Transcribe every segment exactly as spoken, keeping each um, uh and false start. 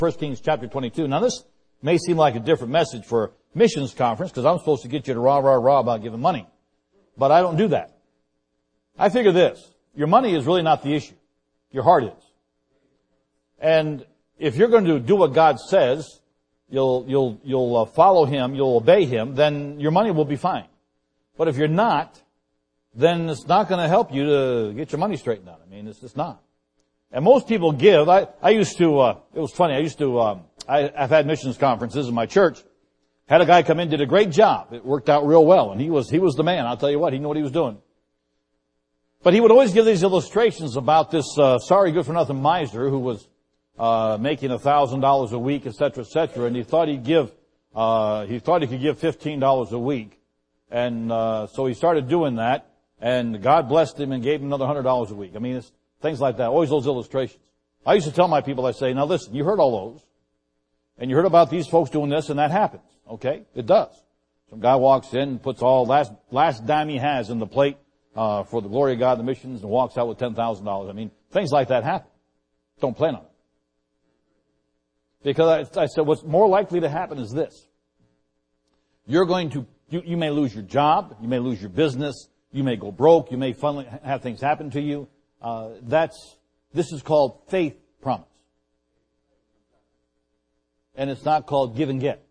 First Kings chapter twenty-two. Now this may seem like a different message for a missions conference because I'm supposed to get you to rah, rah, rah about giving money. But I don't do that. I figure this. Your money is really not the issue. Your heart is. And if you're going to do what God says, you'll, you'll, you'll uh, follow Him, you'll obey Him, then your money will be fine. But if you're not, then it's not going to help you to get your money straightened out. I mean, it's just not. And most people give. I, I used to, uh, it was funny, I used to, um, I, I've had missions conferences in my church. Had a guy come in, did a great job. It worked out real well. And he was, he was the man. I'll tell you what, he knew what he was doing. But he would always give these illustrations about this, uh, sorry good for nothing miser who was, uh, making a thousand dollars a week, et cetera, et cetera. And he thought he'd give, uh, he thought he could give fifteen dollars a week. And, uh, so he started doing that. And God blessed him and gave him another one hundred dollars a week. I mean, it's things like that. Always those illustrations. I used to tell my people, I say, now listen, you heard all those. And you heard about these folks doing this, and that happens. Okay? It does. Some guy walks in and puts all last, last dime he has in the plate, uh, for the glory of God and the missions and walks out with ten thousand dollars. I mean, things like that happen. Don't plan on it. Because I, I said what's more likely to happen is this. You're going to, you, you may lose your job, you may lose your business, you may go broke, you may finally have things happen to you. Uh, that's, this is called faith promise. And it's not called give and get.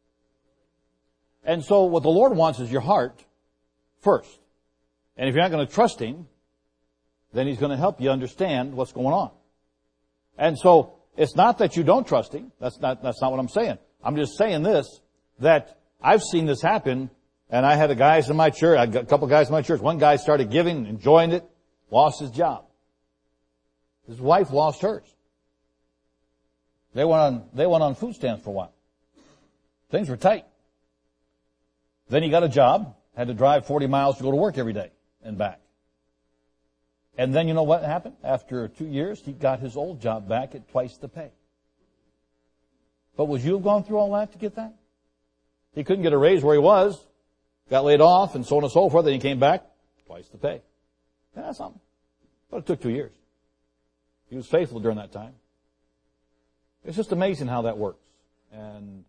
And so what the Lord wants is your heart first. And if you're not going to trust Him, then He's going to help you understand what's going on. And so it's not that you don't trust Him. That's not, that's not what I'm saying. I'm just saying this, that I've seen this happen, and I had a guys in my church, I got a couple of guys in my church. One guy started giving, enjoying it, lost his job. His wife lost hers. They went on, they went on food stamps for a while. Things were tight. Then he got a job, had to drive forty miles to go to work every day and back. And then you know what happened? After two years, he got his old job back at twice the pay. But would you have gone through all that to get that? He couldn't get a raise where he was, got laid off, and so on and so forth. Then he came back, twice the pay. Yeah, that's something. But it took two years. He was faithful during that time. It's just amazing how that works. And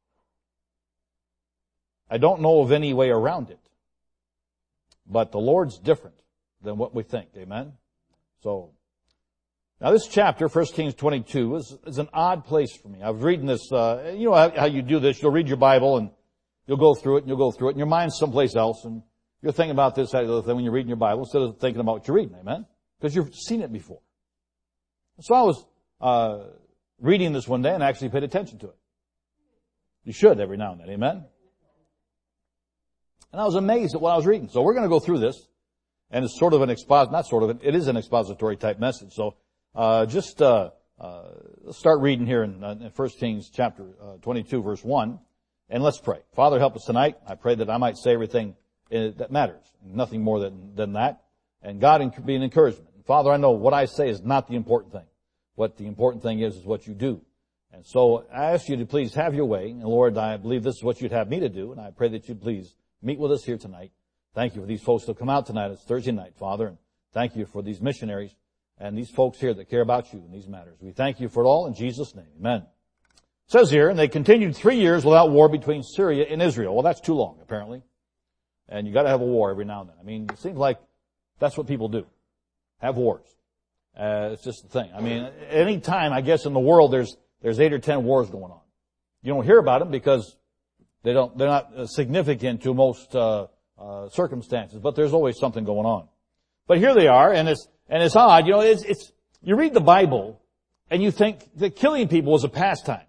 I don't know of any way around it. But the Lord's different than what we think. Amen? So, now this chapter, First Kings twenty-two, is, is an odd place for me. I was reading this, uh, you know how, how you do this. You'll read your Bible and you'll go through it and you'll go through it and your mind's someplace else and you're thinking about this, that, the other thing when you're reading your Bible instead of thinking about what you're reading. Amen? Because you've seen it before. So I was, uh, reading this one day and actually paid attention to it. You should every now and then. Amen? And I was amazed at what I was reading. So we're going to go through this. And it's sort of an expos, not sort of, it is an expository type message. So, uh, just, uh, uh, let's start reading here in, uh, in First Kings chapter uh, twenty-two, verse one. And let's pray. Father, help us tonight. I pray that I might say everything in, that matters. Nothing more than, than that. And God be an encouragement. Father, I know what I say is not the important thing. What the important thing is, is what you do. And so I ask you to please have your way. And Lord, I believe this is what you'd have me to do. And I pray that you'd please meet with us here tonight. Thank you for these folks that come out tonight. It's Thursday night, Father. And thank you for these missionaries and these folks here that care about you in these matters. We thank you for it all in Jesus' name. Amen. It says here, and they continued three years without war between Syria and Israel. Well, that's too long, apparently. And you got to have a war every now and then. I mean, it seems like that's what people do. Have wars. Uh, it's just the thing. I mean, any time, I guess, in the world, there's, there's eight or ten wars going on. You don't hear about them because they don't, they're not significant to most, uh, uh, circumstances, but there's always something going on. But here they are, and it's, and it's odd. You know, it's, it's, you read the Bible, and you think that killing people was a pastime.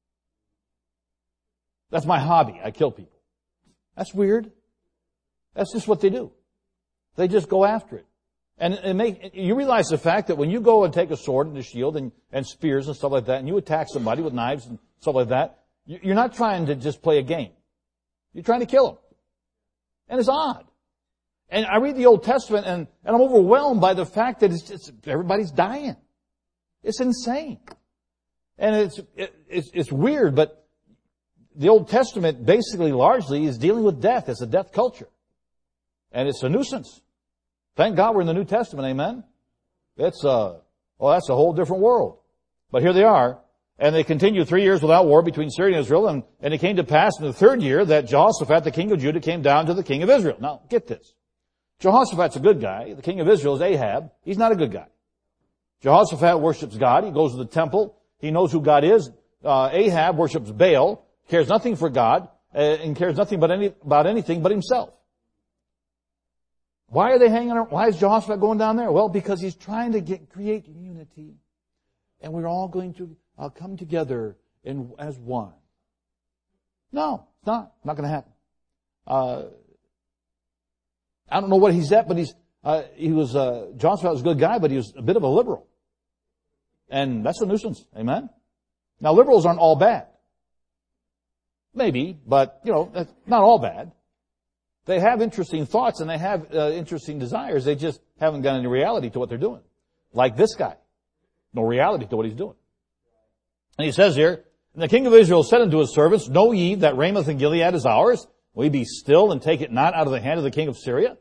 That's my hobby. I kill people. That's weird. That's just what they do. They just go after it. And it make, you realize the fact that when you go and take a sword and a shield and, and spears and stuff like that, and you attack somebody with knives and stuff like that, you're not trying to just play a game. You're trying to kill them. And it's odd. And I read the Old Testament and, and I'm overwhelmed by the fact that it's, it's everybody's dying. It's insane. And it's, it, it's, it's weird, but the Old Testament basically largely is dealing with death. It's a death culture. And it's a nuisance. Thank God we're in the New Testament, amen? It's, uh, well, that's a whole different world. But here they are. And they continued three years without war between Syria and Israel. And, and it came to pass in the third year that Jehoshaphat, the king of Judah, came down to the king of Israel. Now, get this. Jehoshaphat's a good guy. The king of Israel is Ahab. He's not a good guy. Jehoshaphat worships God. He goes to the temple. He knows who God is. Uh, Ahab worships Baal, cares nothing for God, uh, and cares nothing but any, about anything but himself. Why are they hanging around? Why is Jehoshaphat going down there? Well, because he's trying to get, create unity. And we're all going to uh, come together in, as one. No, it's not. Not going to happen. Uh, I don't know what he's at, but he's, uh, he was, uh, Jehoshaphat was a good guy, but he was a bit of a liberal. And that's a nuisance. Amen? Now, liberals aren't all bad. Maybe, but, you know, that's not all bad. They have interesting thoughts and they have uh, interesting desires. They just haven't got any reality to what they're doing. Like this guy. No reality to what he's doing. And he says here, and the king of Israel said unto his servants, Know ye that Ramoth and Gilead is ours? Will ye be still and take it not out of the hand of the king of Syria?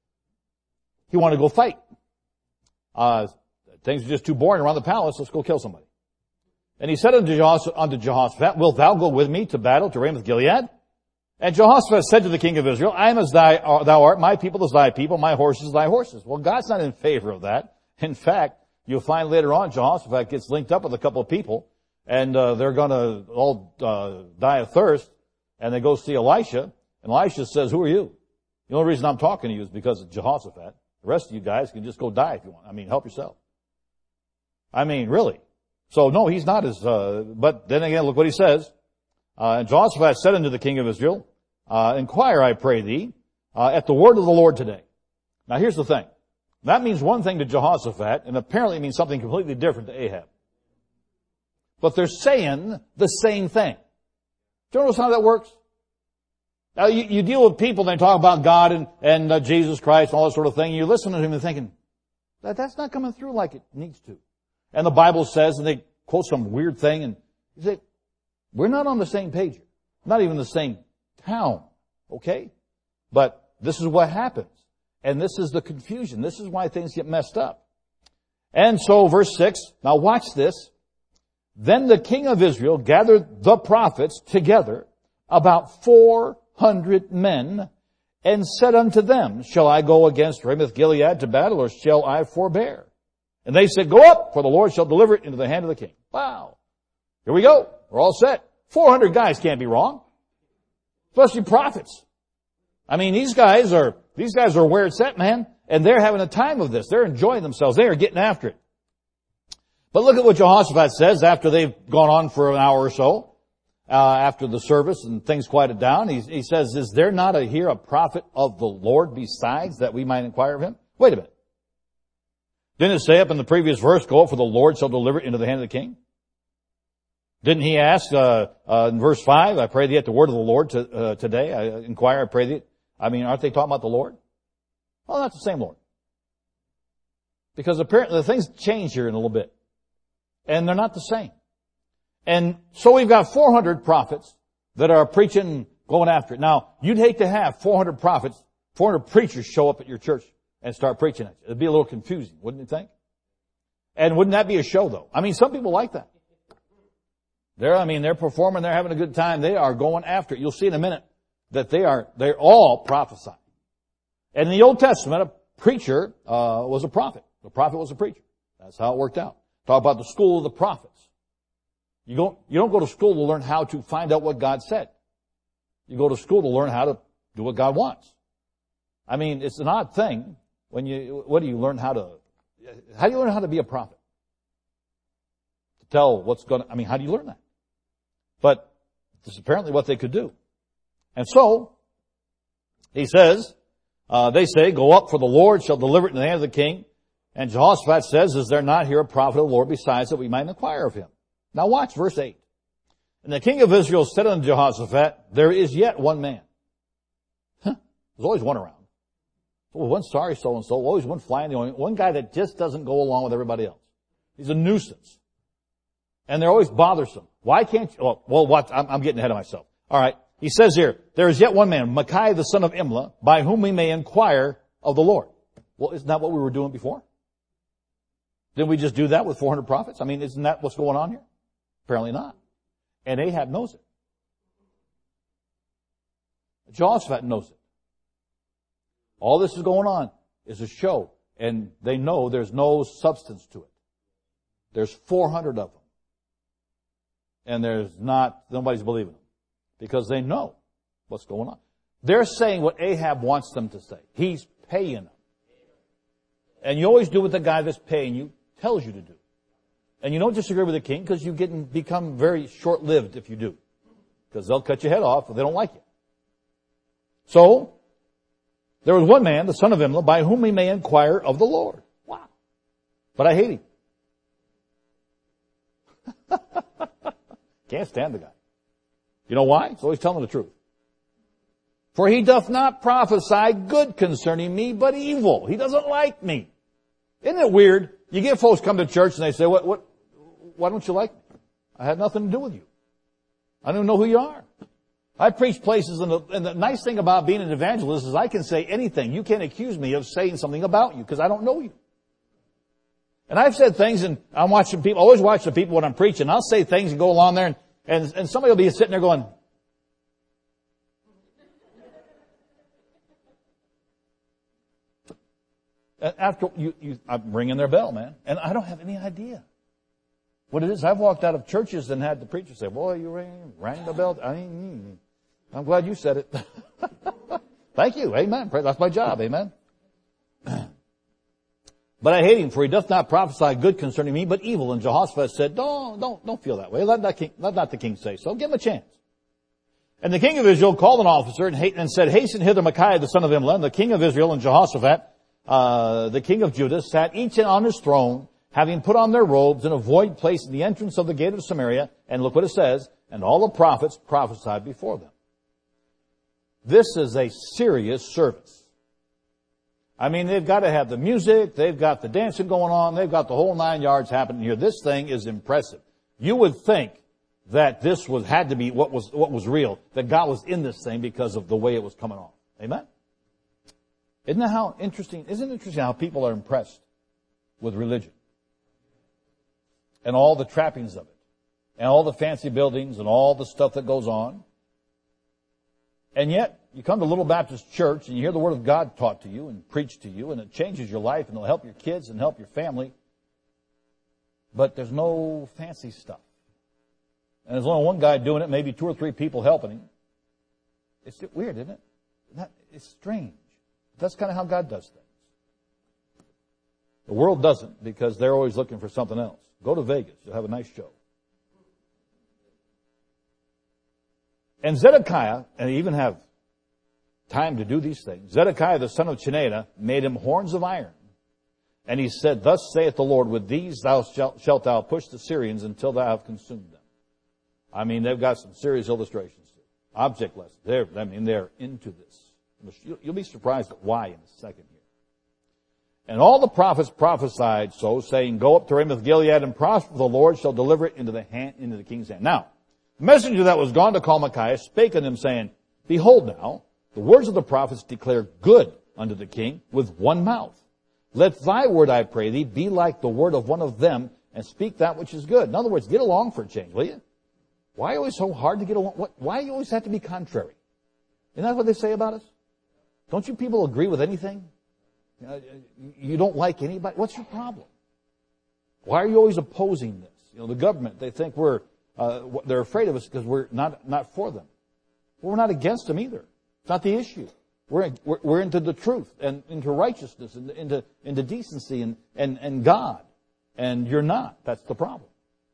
He wanted to go fight. Uh, things are just too boring around the palace. Let's go kill somebody. And he said unto Jehoshaphat, Wilt thou go with me to battle to Ramoth Gilead? And Jehoshaphat said to the king of Israel, I am as thy, uh, thou art, my people as thy people, my horses as thy horses. Well, God's not in favor of that. In fact, you'll find later on Jehoshaphat gets linked up with a couple of people, and uh, they're going to all uh, die of thirst, and they go see Elisha, and Elisha says, Who are you? The only reason I'm talking to you is because of Jehoshaphat. The rest of you guys can just go die if you want. I mean, help yourself. I mean, really. So, no, he's not as, uh, but then again, look what he says. Uh, and Jehoshaphat said unto the king of Israel, uh, Inquire, I pray thee, uh, at the word of the Lord today. Now, here's the thing. That means one thing to Jehoshaphat, and apparently it means something completely different to Ahab. But they're saying the same thing. Do you notice how that works? Now, you, you deal with people, and they talk about God and, and uh, Jesus Christ and all that sort of thing, and you listen to them and thinking, that, that's not coming through like it needs to. And the Bible says, and they quote some weird thing, and you say, we're not on the same page here. Not even the same town. Okay? But this is what happens. And this is the confusion. This is why things get messed up. And so, verse six, now watch this. Then the king of Israel gathered the prophets together, about four hundred men, and said unto them, Shall I go against Ramoth Gilead to battle, or shall I forbear? And they said, Go up, for the Lord shall deliver it into the hand of the king. Wow. Here we go. We're all set. four hundred guys can't be wrong. Especially prophets. I mean, these guys are, these guys are where it's at, man. And they're having a time of this. They're enjoying themselves. They are getting after it. But look at what Jehoshaphat says after they've gone on for an hour or so, uh, after the service and things quieted down. He, he says, Is there not a, here a prophet of the Lord besides, that we might inquire of him? Wait a minute. Didn't it say up in the previous verse, Go up, for the Lord shall deliver it into the hand of the king? Didn't he ask uh, uh, in verse five, I pray thee at the word of the Lord to, uh, today? I inquire, I pray thee. I mean, aren't they talking about the Lord? Well, that's the same Lord. Because apparently the things change here in a little bit. And they're not the same. And so we've got four hundred prophets that are preaching, going after it. Now, you'd hate to have four hundred prophets, four hundred preachers show up at your church and start preaching at you. It'd be a little confusing, wouldn't you think? And wouldn't that be a show, though? I mean, some people like that. They're, I mean, they're performing, they're having a good time. They are going after it. You'll see in a minute that they are, they're all prophesying. And in the Old Testament, a preacher uh, was a prophet. The prophet was a preacher. That's how it worked out. Talk about the school of the prophets. You don't, you don't go to school to learn how to find out what God said. You go to school to learn how to do what God wants. I mean, it's an odd thing when you, what do you learn how to, how do you learn how to be a prophet? To tell what's going to, I mean, how do you learn that? But this is apparently what they could do. And so, he says, uh, they say, Go up, for the Lord shall deliver it in the hand of the king. And Jehoshaphat says, Is there not here a prophet of the Lord besides, that we might inquire of him? Now watch verse eight. And the king of Israel said unto Jehoshaphat, There is yet one man. Huh? There's always one around. Oh, one sorry so-and-so, always one flying the only, one guy that just doesn't go along with everybody else. He's a nuisance. And they're always bothersome. Why can't you, oh, well, what, I'm, I'm getting ahead of myself. All right. He says here, There is yet one man, Micaiah the son of Imlah, by whom we may inquire of the Lord. Well, isn't that what we were doing before? Didn't we just do that with four hundred prophets? I mean, isn't that what's going on here? Apparently not. And Ahab knows it. Jehoshaphat knows it. All this is going on is a show, and they know there's no substance to it. There's four hundred of them. And there's not, nobody's believing them. Because they know what's going on. They're saying what Ahab wants them to say. He's paying them. And you always do what the guy that's paying you tells you to do. And you don't disagree with the king because you get become very short-lived if you do. Because they'll cut your head off if they don't like you. So, there was one man, the son of Imlah, by whom we may inquire of the Lord. Wow. But I hate him. Can't stand the guy. You know why? He's always telling the truth. For he doth not prophesy good concerning me, but evil. He doesn't like me. Isn't it weird? You get folks come to church and they say, what, what, why don't you like me? I had nothing to do with you. I don't know who you are. I preach places, and the, and the nice thing about being an evangelist is I can say anything. You can't accuse me of saying something about you because I don't know you. And I've said things, and I'm watching people, I always watch the people when I'm preaching. I'll say things and go along there, and, and, and somebody will be sitting there going, after you, you, I'm ringing their bell, man. And I don't have any idea what it is. I've walked out of churches and had the preacher say, boy, you rang, rang the bell. I mean, I'm glad you said it. Thank you. Amen. That's my job. Amen. But I hate him, for he doth not prophesy good concerning me, but evil. And Jehoshaphat said, don't, don't, don't feel that way. Let not, king, let not the king say so. Give him a chance. And the king of Israel called an officer and, and said, hasten hither Micaiah the son of Imlah. And the king of Israel and Jehoshaphat, uh, the king of Judah, sat each on his throne, having put on their robes, in a void place in the entrance of the gate of Samaria. And look what it says, and all the prophets prophesied before them. This is a serious service. I mean, they've got to have the music, they've got the dancing going on, they've got the whole nine yards happening here. This thing is impressive. You would think that this was, had to be what was, what was real, that God was in this thing because of the way it was coming off. Amen? Isn't that how interesting, isn't it interesting how people are impressed with religion? And all the trappings of it. And all the fancy buildings and all the stuff that goes on. And yet, you come to Little Baptist Church and you hear the Word of God taught to you and preached to you, and it changes your life and it'll help your kids and help your family. But there's no fancy stuff. And there's only one guy doing it, maybe two or three people helping him. It's weird, isn't it? It's strange. That's kind of how God does things. The world doesn't, because they're always looking for something else. Go to Vegas. You'll have a nice show. And Zedekiah, and they even have time to do these things, Zedekiah the son of Chenaanah made him horns of iron. And he said, thus saith the Lord, with these thou shalt, shalt thou push the Syrians until thou have consumed them. I mean, they've got some serious illustrations. Object lessons. They're, I mean, they're into this. You'll be surprised at why in a second here. And all the prophets prophesied so, saying, go up to Ramoth Gilead and prosper, the Lord shall deliver it into the hand, into the king's hand. Now, the messenger that was gone to call Micaiah spake unto him, saying, behold now, the words of the prophets declare good unto the king with one mouth. Let thy word, I pray thee, be like the word of one of them, and speak that which is good. In other words, get along for a change, will you? Why are you always so hard to get along? What, why do you always have to be contrary? Isn't that what they say about us? Don't you people agree with anything? You don't like anybody? What's your problem? Why are you always opposing this? You know, the government, they think we're, uh, they're afraid of us because we're not, not for them. Well, we're not against them either. It's not the issue. We're, we're, we're into the truth and into righteousness and into, into decency and, and, and God. And you're not. That's the problem.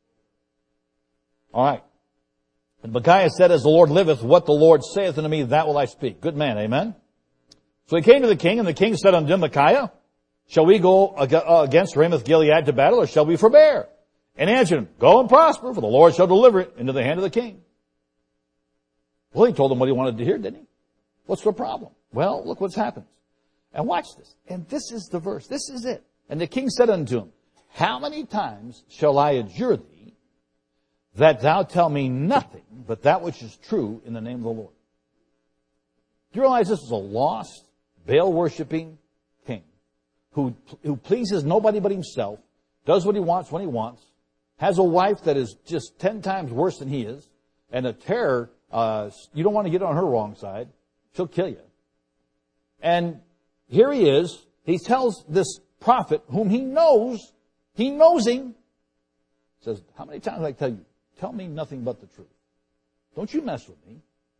All right. And Micaiah said, as the Lord liveth, what the Lord saith unto me, that will I speak. Good man, amen? So he came to the king, and the king said unto him, Micaiah, shall we go against Ramoth Gilead to battle, or shall we forbear? And he answered him, go and prosper, for the Lord shall deliver it into the hand of the king. Well, he told him what he wanted to hear, didn't he? What's the problem? Well, look what's happened. And watch this. And this is the verse. This is it. And the king said unto him, how many times shall I adjure thee that thou tell me nothing but that which is true in the name of the Lord? Do you realize this is a lost, Baal-worshipping king who, who pleases nobody but himself, does what he wants when he wants, has a wife that is just ten times worse than he is, and a terror, uh, you don't want to get on her wrong side. She'll kill you. And here he is. He tells this prophet, whom he knows, he knows him, says, how many times do I tell you, tell me nothing but the truth. Don't you mess with me.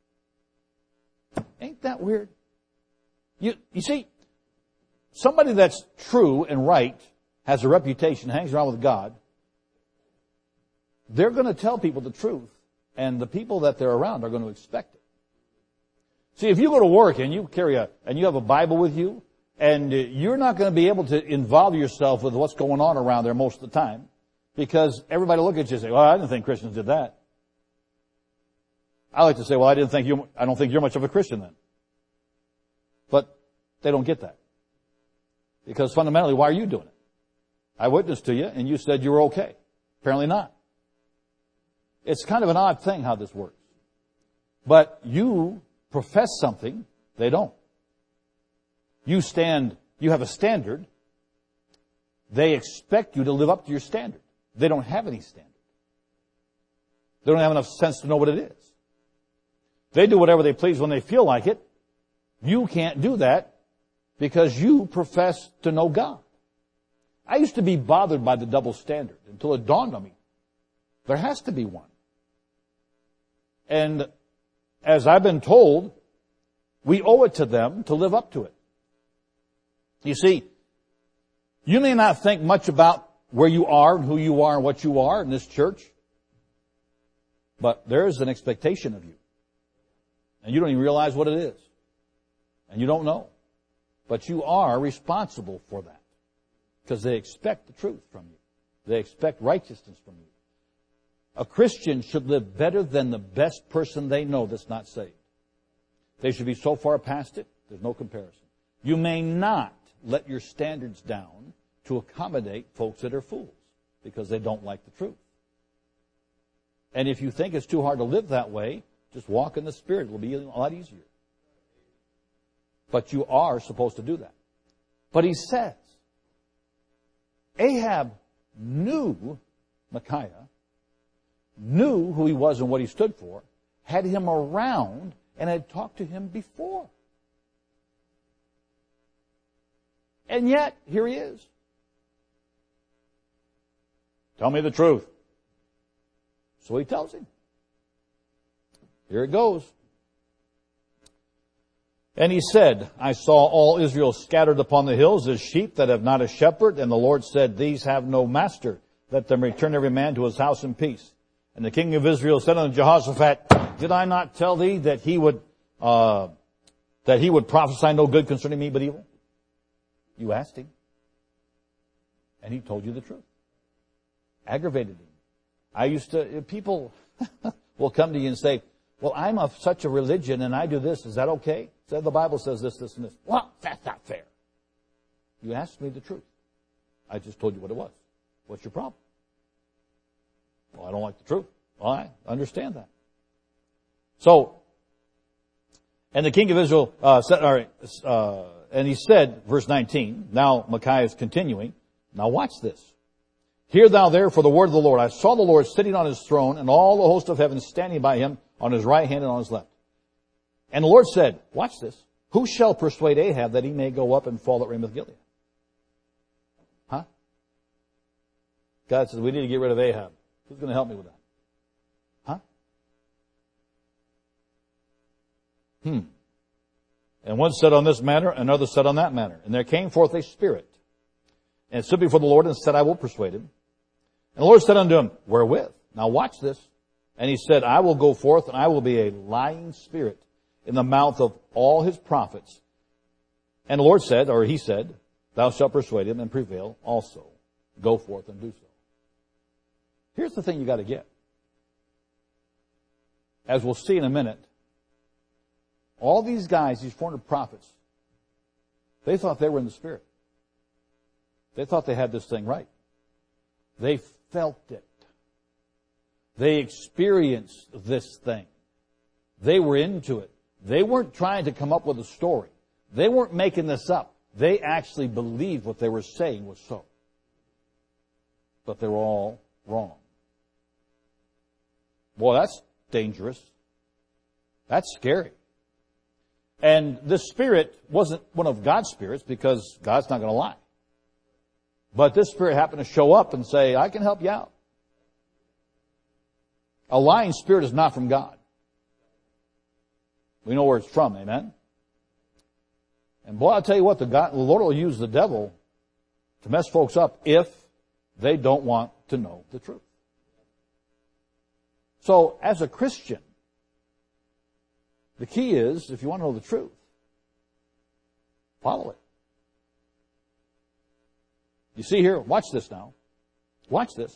Ain't that weird? You, you see, somebody that's true and right, has a reputation, hangs around with God, they're going to tell people the truth, and the people that they're around are going to expect it. See, if you go to work and you carry a, and you have a Bible with you, and you're not going to be able to involve yourself with what's going on around there most of the time, because everybody will look at you and say, well, I didn't think Christians did that. I like to say, well, I didn't think you, I don't think you're much of a Christian then. But they don't get that. Because fundamentally, why are you doing it? I witnessed to you and you said you were okay. Apparently not. It's kind of an odd thing how this works. But you profess something, they don't. You stand, you have a standard. They expect you to live up to your standard. They don't have any standard. They don't have enough sense to know what it is. They do whatever they please when they feel like it. You can't do that because you profess to know God. I used to be bothered by the double standard until it dawned on me. There has to be one. And as I've been told, we owe it to them to live up to it. You see, you may not think much about where you are and who you are and what you are in this church, but there is an expectation of you. And you don't even realize what it is. And you don't know. But you are responsible for that. Because they expect the truth from you. They expect righteousness from you. A Christian should live better than the best person they know that's not saved. They should be so far past it, there's no comparison. You may not let your standards down to accommodate folks that are fools because they don't like the truth. And if you think it's too hard to live that way, just walk in the Spirit. It will be a lot easier. But you are supposed to do that. But he says, Ahab knew Micaiah, knew who he was and what he stood for, had him around, and had talked to him before. And yet, here he is. Tell me the truth. So he tells him. Here it goes. And he said, I saw all Israel scattered upon the hills as sheep that have not a shepherd. And the Lord said, these have no master. Let them return every man to his house in peace. And the king of Israel said unto Jehoshaphat, did I not tell thee that he would, uh, that he would prophesy no good concerning me but evil? You asked him. And he told you the truth. Aggravated him. I used to, people will come to you and say, well, I'm of such a religion and I do this. Is that okay? So the Bible says this, this, and this. Well, that's not fair. You asked me the truth. I just told you what it was. What's your problem? Well, I don't like the truth. Well, I understand that. So, and the king of Israel uh, said, all right, uh, and he said, verse nineteen, now Micaiah is continuing. Now watch this. Hear thou therefore the word of the Lord. I saw the Lord sitting on his throne and all the host of heaven standing by him on his right hand and on his left. And the Lord said, watch this, who shall persuade Ahab that he may go up and fall at Ramoth Gilead? Huh? God says, we need to get rid of Ahab. Who's going to help me with that? Huh? Hmm. And one said on this matter, another said on that matter. And there came forth a spirit, and stood before the Lord and said, I will persuade him. And the Lord said unto him, wherewith? Now watch this. And he said, I will go forth and I will be a lying spirit in the mouth of all his prophets. And the Lord said, or he said, thou shalt persuade him and prevail also. Go forth and do so. Here's the thing you got to get. As we'll see in a minute, all these guys, these four hundred prophets, they thought they were in the Spirit. They thought they had this thing right. They felt it. They experienced this thing. They were into it. They weren't trying to come up with a story. They weren't making this up. They actually believed what they were saying was so. But they were all wrong. Boy, that's dangerous. That's scary. And this spirit wasn't one of God's spirits because God's not going to lie. But this spirit happened to show up and say, I can help you out. A lying spirit is not from God. We know where it's from, amen? And boy, I'll tell you what, the, God, the Lord will use the devil to mess folks up if they don't want to know the truth. So, as a Christian, the key is, if you want to know the truth, follow it. You see here, watch this now. Watch this.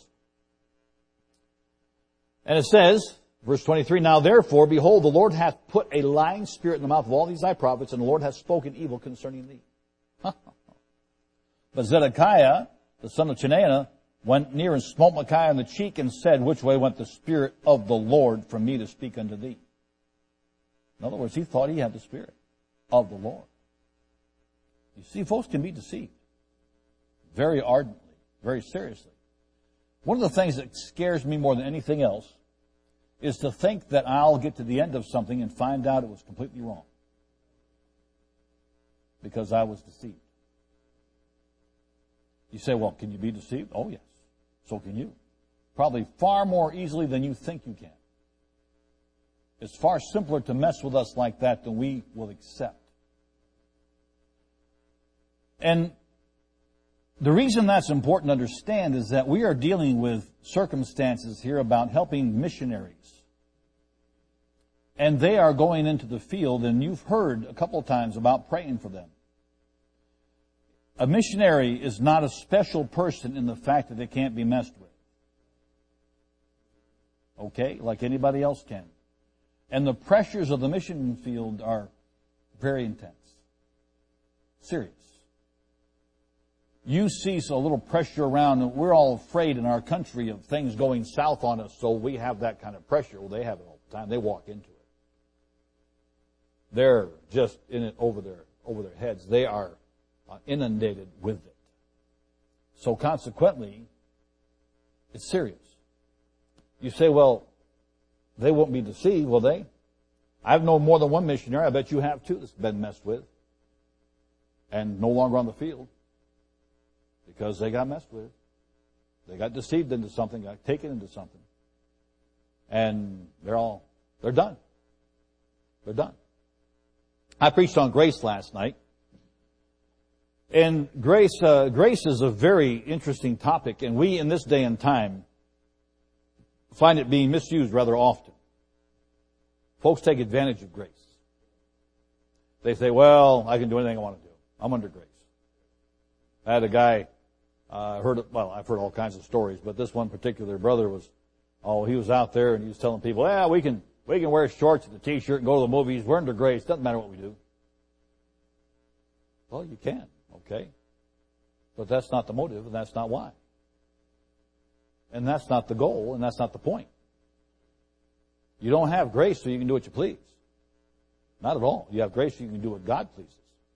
And it says, verse twenty-three, Now therefore, behold, the Lord hath put a lying spirit in the mouth of all these thy prophets, and the Lord hath spoken evil concerning thee. But Zedekiah, the son of Chenaanah, went near and smote Micaiah on the cheek and said, Which way went the Spirit of the Lord from me to speak unto thee? In other words, he thought he had the Spirit of the Lord. You see, folks can be deceived very ardently, very seriously. One of the things that scares me more than anything else is to think that I'll get to the end of something and find out it was completely wrong because I was deceived. You say, well, can you be deceived? Oh, yes. So can you. Probably far more easily than you think you can. It's far simpler to mess with us like that than we will accept. And the reason that's important to understand is that we are dealing with circumstances here about helping missionaries. And they are going into the field, and you've heard a couple of times about praying for them. A missionary is not a special person in the fact that they can't be messed with. Okay? Like anybody else can. And the pressures of the mission field are very intense. Serious. You see a little pressure around, and we're all afraid in our country of things going south on us, so we have that kind of pressure. Well, they have it all the time. They walk into it. They're just in it over their, over their heads. They are uh, inundated with it. So consequently, it's serious. You say, well, they won't be deceived, will they? I've known more than one missionary, I bet you have too, that's been messed with and no longer on the field because they got messed with. They got deceived into something, got taken into something. And they're all, they're done. They're done. I preached on grace last night. And grace, uh, grace is a very interesting topic, and we in this day and time find it being misused rather often. Folks take advantage of grace. They say, well, I can do anything I want to do. I'm under grace. I had a guy, uh, heard, well, I've heard all kinds of stories, but this one particular brother was, oh, he was out there and he was telling people, yeah, we can, we can wear shorts and a t-shirt and go to the movies. We're under grace. Doesn't matter what we do. Well, you can, okay. But that's not the motive and that's not why. And that's not the goal, and that's not the point. You don't have grace so you can do what you please. Not at all. You have grace so you can do what God pleases.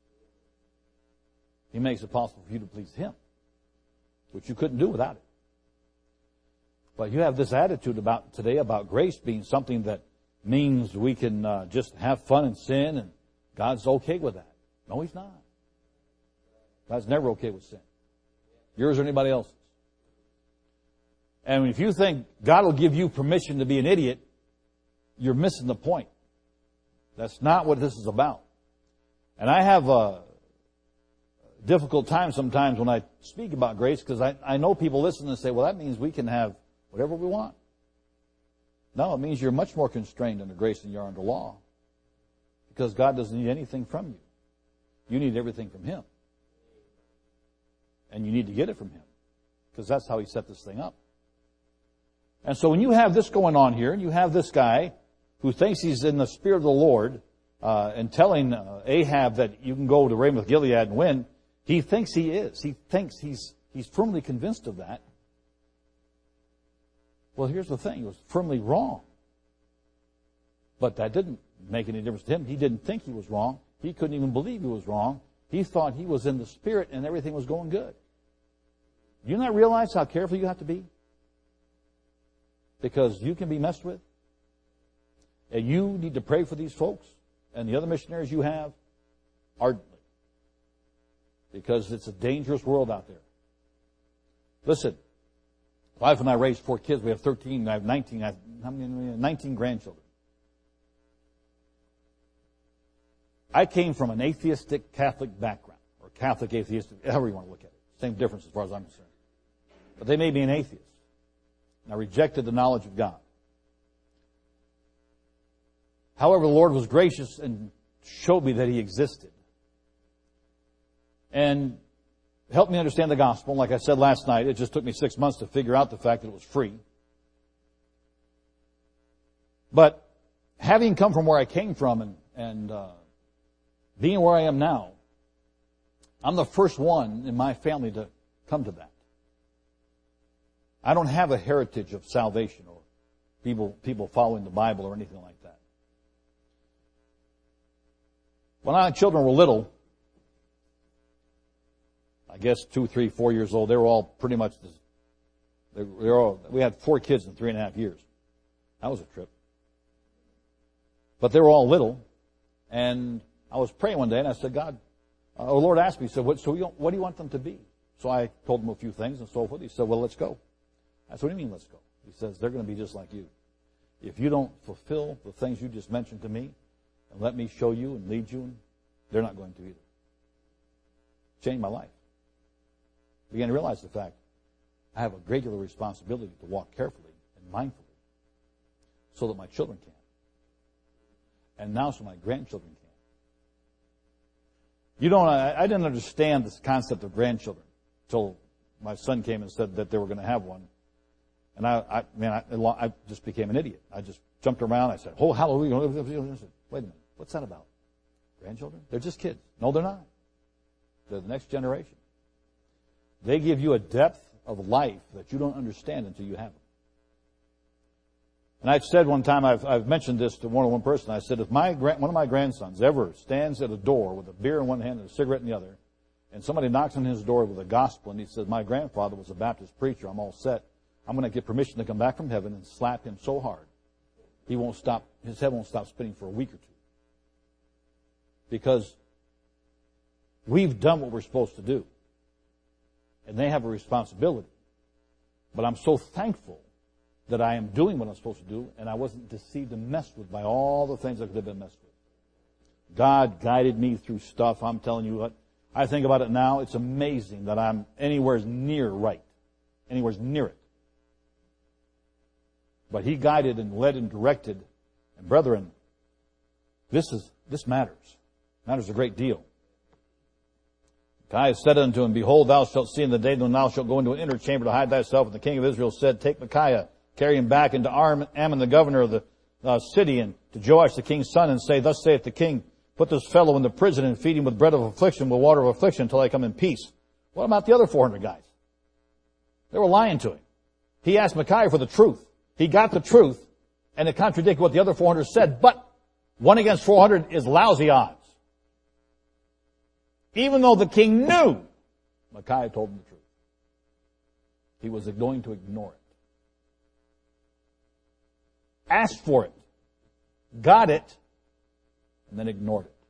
He makes it possible for you to please Him, which you couldn't do without it. But you have this attitude about today about grace being something that means we can uh, just have fun and sin, and God's okay with that. No, He's not. God's never okay with sin. Yours or anybody else's. And if you think God will give you permission to be an idiot, you're missing the point. That's not what this is about. And I have a difficult time sometimes when I speak about grace because I, I know people listen and say, well, that means we can have whatever we want. No, it means you're much more constrained under grace than you are under law. Because God doesn't need anything from you. You need everything from Him. And you need to get it from Him. Because that's how He set this thing up. And so when you have this going on here, and you have this guy who thinks he's in the Spirit of the Lord, uh, and telling uh, Ahab that you can go to Ramoth Gilead and win, he thinks he is. He thinks he's he's firmly convinced of that. Well, here's the thing. He was firmly wrong. But that didn't make any difference to him. He didn't think he was wrong. He couldn't even believe he was wrong. He thought he was in the Spirit and everything was going good. Do you not realize how careful you have to be? Because you can be messed with. And you need to pray for these folks and the other missionaries you have ardently. Because it's a dangerous world out there. Listen, wife and I raised four kids. We have thirteen. I have nineteen. I have how many? nineteen grandchildren. I came from an atheistic Catholic background, or Catholic atheistic, however you want to look at it. Same difference as far as I'm concerned. But they made me an atheist. And I rejected the knowledge of God. However, the Lord was gracious and showed me that He existed. And helped me understand the gospel. Like I said last night, it just took me six months to figure out the fact that it was free. But having come from where I came from and, and uh, being where I am now, I'm the first one in my family to come to that. I don't have a heritage of salvation or people, people following the Bible or anything like that. When my children were little, I guess two, three, four years old, they were all pretty much, they were all, we had four kids in three and a half years. That was a trip. But they were all little, and I was praying one day, and I said, God, uh, the Lord asked me, he said, what, so you, what do you want them to be? So I told him a few things and so forth. He said, well, let's go. I said, what do you mean, let's go? He says, they're going to be just like you. If you don't fulfill the things you just mentioned to me, and let me show you and lead you, they're not going to either. Changed my life. Began to realize the fact I have a great deal of responsibility to walk carefully and mindfully so that my children can. And now so my grandchildren can. You know, I, I didn't understand this concept of grandchildren until my son came and said that they were going to have one. And I, I man, I, I just became an idiot. I just jumped around. I said, oh, hallelujah. I said, wait a minute. What's that about? Grandchildren? They're just kids. No, they're not. They're the next generation. They give you a depth of life that you don't understand until you have them. And I've said one time, I've, I've mentioned this to one on one person. I said, if my one of my grandsons ever stands at a door with a beer in one hand and a cigarette in the other, and somebody knocks on his door with the gospel and he says, my grandfather was a Baptist preacher, I'm all set, I'm going to get permission to come back from heaven and slap him so hard, he won't stop, his head won't stop spinning for a week or two. Because we've done what we're supposed to do. And they have a responsibility. But I'm so thankful that I am doing what I'm supposed to do, and I wasn't deceived and messed with by all the things I could have been messed with. God guided me through stuff. I'm telling you what, I think about it now, it's amazing that I'm anywhere near right. Anywhere near it. But He guided and led and directed. And brethren, this is, this matters. Matters a great deal. Micaiah said unto him, behold, thou shalt see in the day when thou shalt go into an inner chamber to hide thyself. And the king of Israel said, take Micaiah, carry him back into Ammon the governor of the uh, city, and to Joash the king's son, and say, thus saith the king, put this fellow in the prison and feed him with bread of affliction, with water of affliction, until I come in peace. What about the other four hundred guys? They were lying to him. He asked Micaiah for the truth. He got the truth, and it contradicted what the other four hundred said, but one against four hundred is lousy odds. Even though the king knew, Micaiah told him the truth. He was going to ignore it. Asked for it, got it, and then ignored it.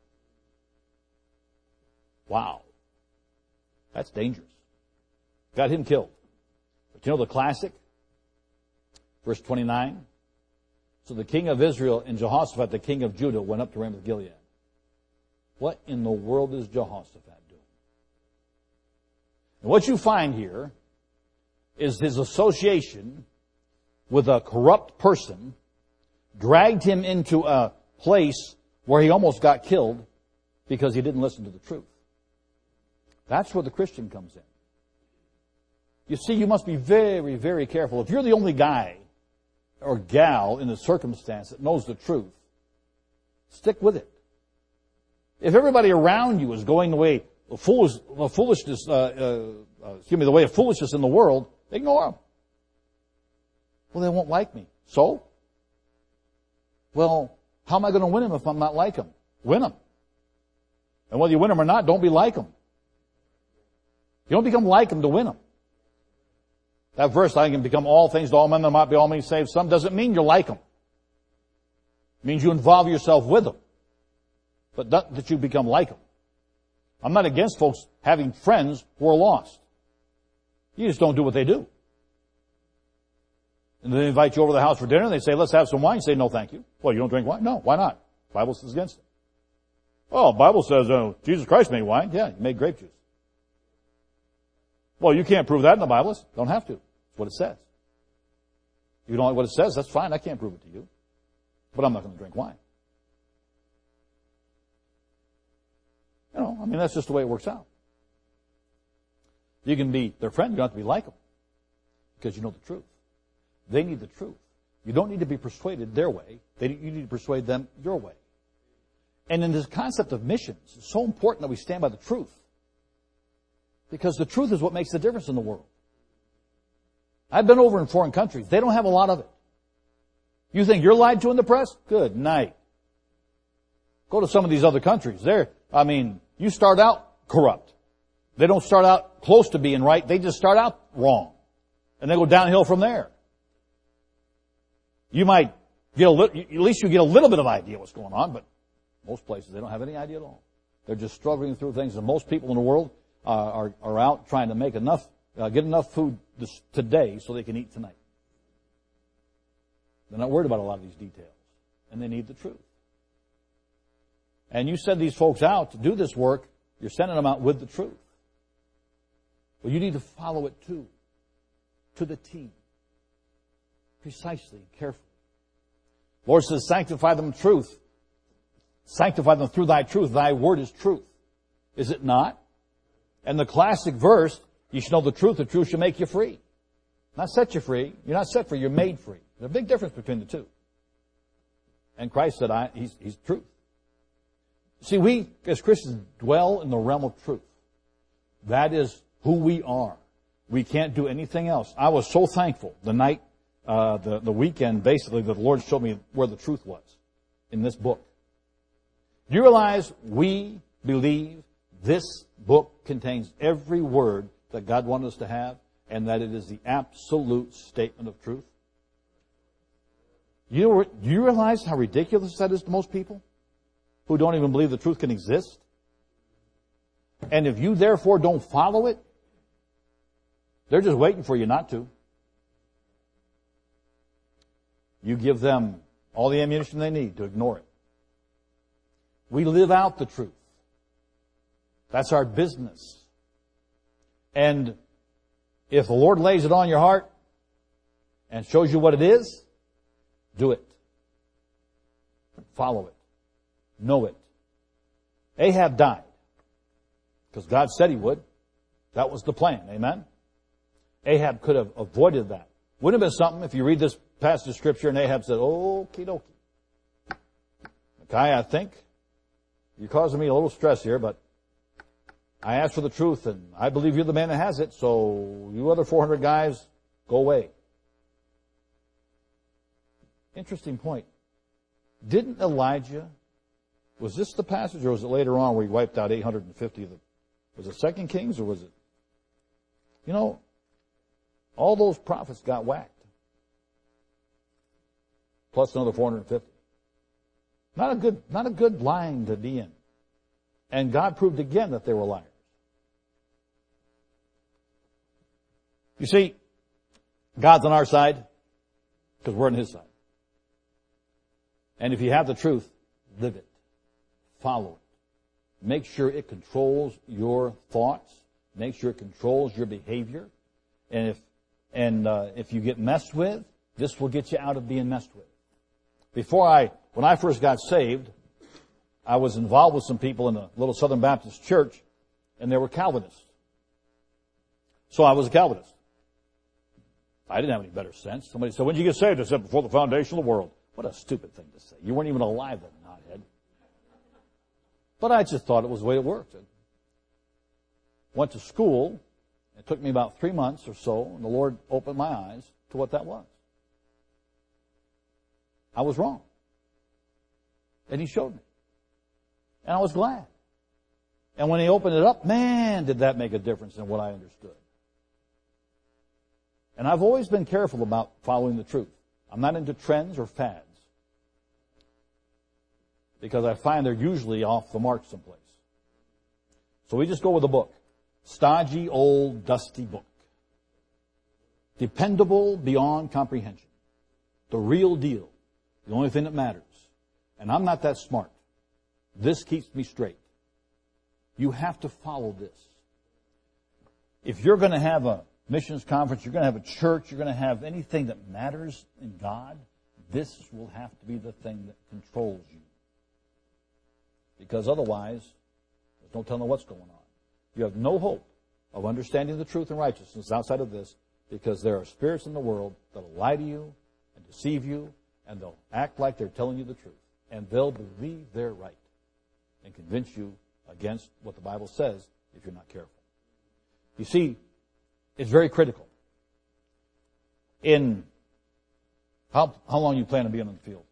Wow. That's dangerous. Got him killed. But you know the classic? Verse twenty-nine. So the king of Israel and Jehoshaphat, the king of Judah, went up to Ramoth Gilead. What in the world is Jehoshaphat doing? And what you find here is his association with a corrupt person dragged him into a place where he almost got killed because he didn't listen to the truth. That's where the Christian comes in. You see, you must be very, very careful. If you're the only guy or gal in the circumstance that knows the truth, stick with it. If everybody around you is going the way of foolish, foolishness, uh, uh, uh, excuse me, the way of foolishness in the world, ignore them. Well, they won't like me. So? Well, how am I going to win them if I'm not like them? Win them. And whether you win them or not, don't be like them. You don't become like them to win them. That verse, I can become all things to all men that might be all men saved. Some doesn't mean you're like them. It means you involve yourself with them, but not that you become like them. I'm not against folks having friends who are lost. You just don't do what they do. And they invite you over to the house for dinner, and they say, let's have some wine. You say, no, thank you. Well, you don't drink wine? No, why not? The Bible says against it. Oh, the Bible says uh, Jesus Christ made wine. Yeah, he made grape juice. Well, you can't prove that in the Bible. Don't have to. It's what it says. If you don't like what it says, that's fine. I can't prove it to you. But I'm not going to drink wine. You know, I mean, that's just the way it works out. You can be their friend. You don't have to be like them because you know the truth. They need the truth. You don't need to be persuaded their way. They, you need to persuade them your way. And in this concept of missions, it's so important that we stand by the truth. Because the truth is what makes the difference in the world. I've been over in foreign countries. They don't have a lot of it. You think you're lied to in the press? Good night. Go to some of these other countries. They're, I mean, you start out corrupt. They don't start out close to being right. They just start out wrong. And they go downhill from there. You might get a little, at least you get a little bit of idea what's going on, but most places they don't have any idea at all. They're just struggling through things, and most people in the world uh, are, are out trying to make enough, uh, get enough food this, today so they can eat tonight. They're not worried about a lot of these details, and they need the truth. And you send these folks out to do this work, you're sending them out with the truth. Well, you need to follow it too, to the T. Precisely, carefully. Lord says, sanctify them in truth. Sanctify them through thy truth. Thy word is truth. Is it not? And the classic verse, you should know the truth. The truth shall make you free. Not set you free. You're not set free. You're made free. There's a big difference between the two. And Christ said, I, he's, he's truth. See, we as Christians dwell in the realm of truth. That is who we are. We can't do anything else. I was so thankful the night Uh, the, the weekend, basically, that the Lord showed me where the truth was in this book. Do you realize we believe this book contains every word that God wanted us to have, and that it is the absolute statement of truth? You know, do you realize how ridiculous that is to most people who don't even believe the truth can exist? And if you therefore don't follow it, they're just waiting for you not to. You give them all the ammunition they need to ignore it. We live out the truth. That's our business. And if the Lord lays it on your heart and shows you what it is, do it. Follow it. Know it. Ahab died because God said he would. That was the plan. Amen? Ahab could have avoided that. Wouldn't it have been something if you read this passage of Scripture and Ahab said, okie dokie. Micaiah, I think you're causing me a little stress here, but I asked for the truth, and I believe you're the man that has it, so you other four hundred guys, go away. Interesting point. Didn't Elijah, was this the passage, or was it later on where he wiped out eight hundred fifty of the, was it Second Kings, or was it? You know, all those prophets got whacked. Plus another four hundred fifty. Not a good, not a good line to be in. And God proved again that they were liars. You see, God's on our side because we're on His side. And if you have the truth, live it. Follow it. Make sure it controls your thoughts. Make sure it controls your behavior. And if, and, uh, if you get messed with, this will get you out of being messed with. Before I, when I first got saved, I was involved with some people in a little Southern Baptist church, and they were Calvinists. So I was a Calvinist. I didn't have any better sense. Somebody said, when did you get saved? I said, before the foundation of the world. What a stupid thing to say. You weren't even alive then, knothead. But I just thought it was the way it worked. I went to school. It took me about three months or so, and the Lord opened my eyes to what that was. I was wrong. And He showed me. And I was glad. And when He opened it up, man, did that make a difference in what I understood. And I've always been careful about following the truth. I'm not into trends or fads. because I find they're usually off the mark someplace. So we just go with a book. Stodgy, old, dusty book. Dependable beyond comprehension. The real deal. The only thing that matters. And I'm not that smart. This keeps me straight. You have to follow this. If you're going to have a missions conference, you're going to have a church, you're going to have anything that matters in God, this will have to be the thing that controls you. Because otherwise, there's no telling what's going on. You have no hope of understanding the truth and righteousness outside of this, because there are spirits in the world that will lie to you and deceive you, and they'll act like they're telling you the truth. And they'll believe they're right and convince you against what the Bible says if you're not careful. You see, it's very critical. In how how long you plan to be on the field?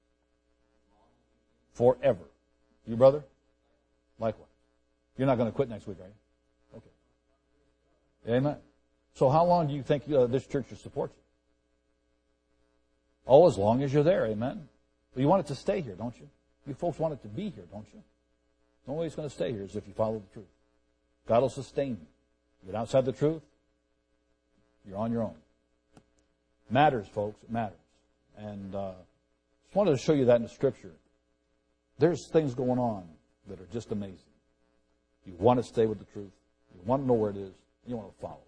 Forever. You, brother? Likewise. You're not going to quit next week, are you? Okay. Amen. So how long do you think uh, this church will support you? Oh, as long as you're there, amen. Well, you want it to stay here, don't you? You folks want it to be here, don't you? The only way it's going to stay here is if you follow the truth. God will sustain you. You get outside the truth, you're on your own. Matters, folks. It matters. And uh, just wanted to show you that in the Scripture. There's things going on that are just amazing. You want to stay with the truth. You want to know where it is. And you want to follow.